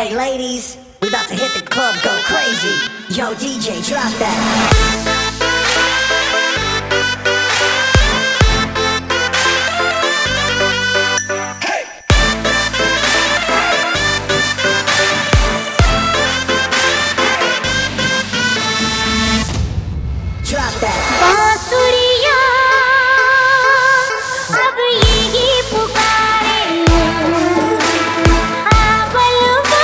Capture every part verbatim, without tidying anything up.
Hey ladies, we about to hit the club, go crazy. Yo D J, drop that. Drop that. बांसुरिया अब यही पुकारे, आवलवा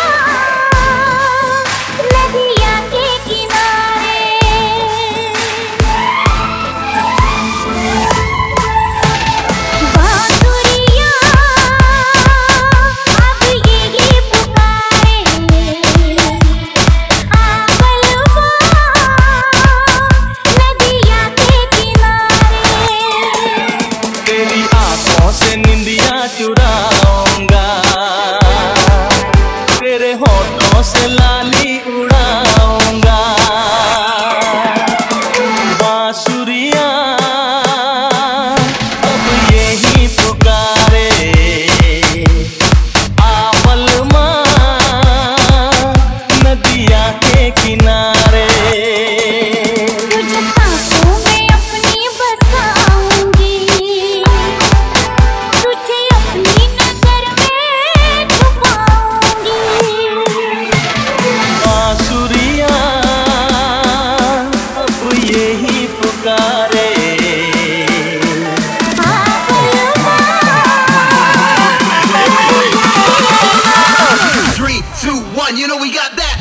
नदिया के किनारे। बांसुरिया अब यही पुकारे, आवलवा तेरी आंखों से निंदिया चुराऊंगा, तेरे होठों से लाली उड़ाऊंगा। बांसुरिया अब यही पुकारे, आवल माँ नदिया के किनारे। Three, two, one, you know we got that.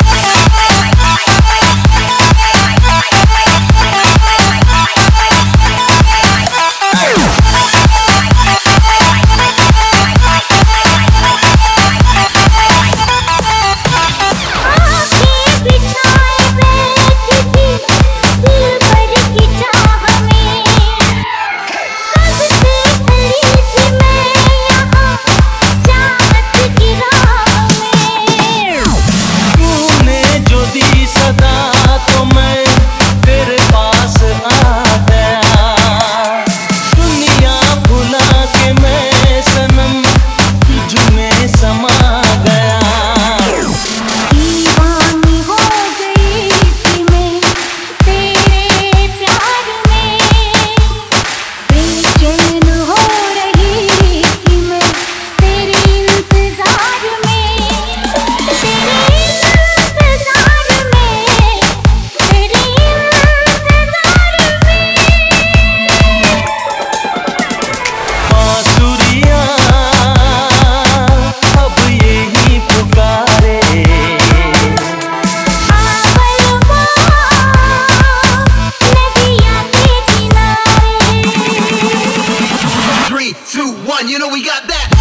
Three, two, one, you know we got that.